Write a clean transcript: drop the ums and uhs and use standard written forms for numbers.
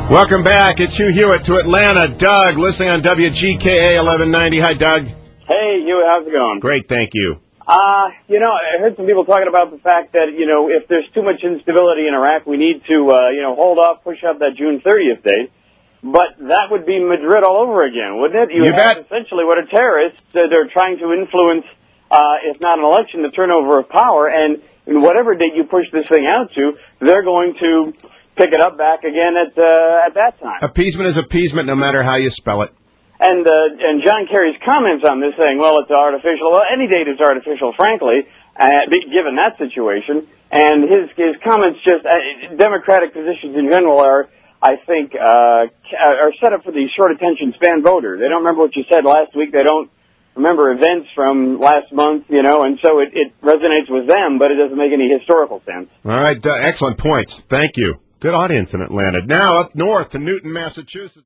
Welcome back. It's Hugh Hewitt to Atlanta. Doug, listening on WGKA 1190. Hi, Doug. Hey, Hewitt, how's it going? Great, thank you. I heard some people talking about the fact that, if there's too much instability in Iraq, we need to, hold off, push up that June 30th date. But that would be Madrid all over again, wouldn't it? You have bet. Essentially what are terrorists. They're trying to influence, if not an election, the turnover of power. And whatever date you push this thing out to, they're going to pick it up back again at that time. Appeasement is appeasement, no matter how you spell it. And John Kerry's comments on this saying, well, it's artificial. Well, any date is artificial, frankly, given that situation. And his comments just, Democratic positions in general are, I think, are set up for the short attention span voter. They don't remember what you said last week. They don't remember events from last month, and so it resonates with them, but it doesn't make any historical sense. All right, excellent points. Thank you. Good audience in Atlanta. Now up north to Newton, Massachusetts.